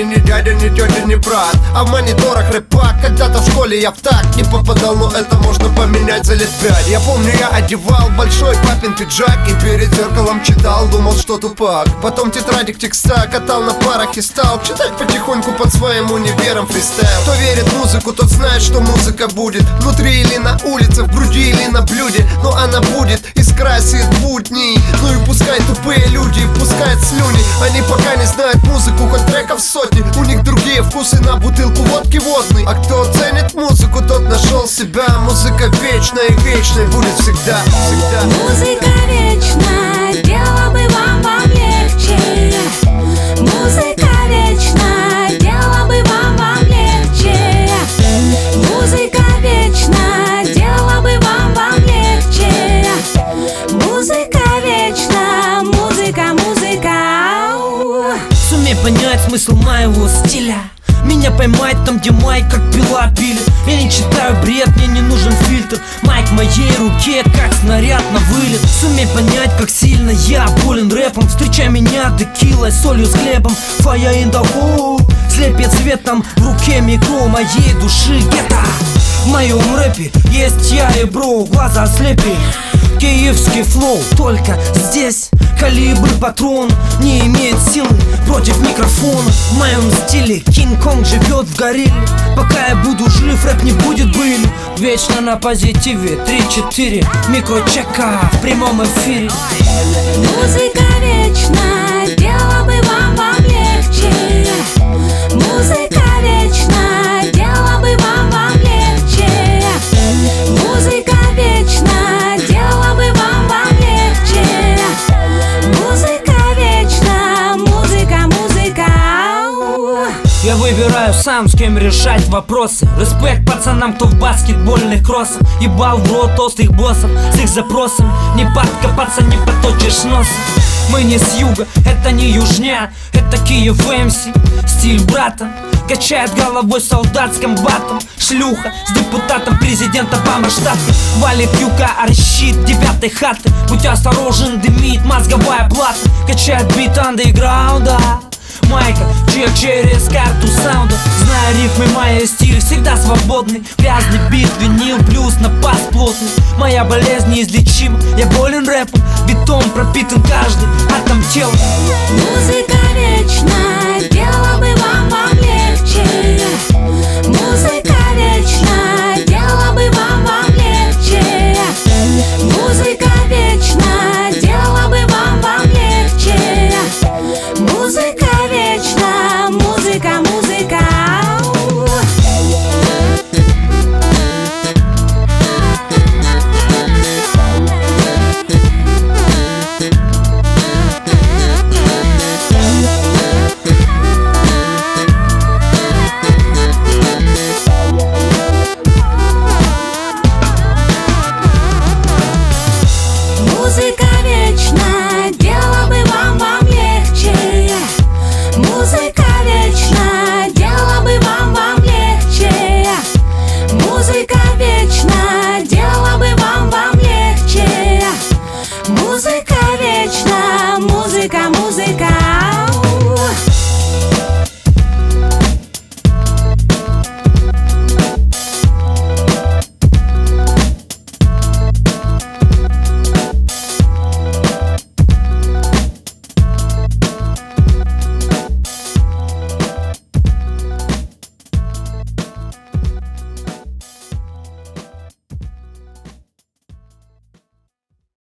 они не дядя, не тетя, не брат. А в мониторах рэпак, когда-то в школе я в такт не попадал, но это можно поменять за лет 5. Я помню, я одевал большой папин пиджак и перед зеркалом читал, думал, что тупак. Потом тетрадик текста катал на парах и стал читать потихоньку под своим универом фристайл. Кто верит в музыку, тот знает, что музыка будет внутри или на улице, в груди или на блюде. Но она будет и скрасит будни. Ну и пускай тупые люди пускают слюни, они пока не знают музыку, хоть треков сотни. У них другие вкусы на бутылку водки водной. А кто ценит музыку, тот нашел себя. Музыка вечная и вечной будет всегда, всегда. Музыка вечна, делала бы вам легче. Музыка вечна, делала бы вам легче. Музыка вечна, делала бы вам легче. Музыка вечна, музыка. Сумей понять смысл моего стиля, меня поймать там, где майк как пила пилит. Я не читаю бред, мне не нужен фильтр. Майк в моей руке, как снаряд на вылет. Сумей понять, как сильно я болен рэпом. Встречай меня текилой, солью с хлебом. Fire in the hole, слепит светом в руке микро моей души гетто. В моем рэпе есть я и бро, глаза слепи. Киевский флоу, только здесь калибр патрон не имеет силы против микрофона. В моем стиле Кинг-Конг живет в горилле. Пока я буду жив, рэп не будет былью. Вечно на позитиве 3-4 микрочека в прямом эфире. Музыка вечна, делала бы вам легче. Музыка вечна, делала бы вам легче. Музыка вечна, делала бы вам легче. Музыка вечна, музыка. Я выбираю сам, с кем решать вопросы. Респект пацанам, кто в баскетбольных кроссах. Ебал в рот толстых боссов с их запросом. Не подкопаться, не поточишь носом. Мы не с юга, это не южня, это Киев МС. Стиль брата качает головой солдат с комбатом. Шлюха с депутатом президента по масштабу. Валит юка, арщит 9-й хаты. Будь осторожен, дымит мозговая плата. Качает бит андеграунда. Майка, чек через карту саунда. Знаю рифмы, мои стиль всегда свободный. Грязный бит, винил, плюс на бас плотный. Моя болезнь неизлечима, я болен рэпом. Битом пропитан каждый атом тела. Музыка вечна, делала бы вам легче. Музыка вечна, делала бы вам легче. Музыка вечна, делала бы вам легче. Музыка вечна, музыка. Музыка вечна, делала бы вам легче. Музыка вечна, делала бы вам легче. Музыка вечна, делала бы вам легче. Музыка вечна, музыка.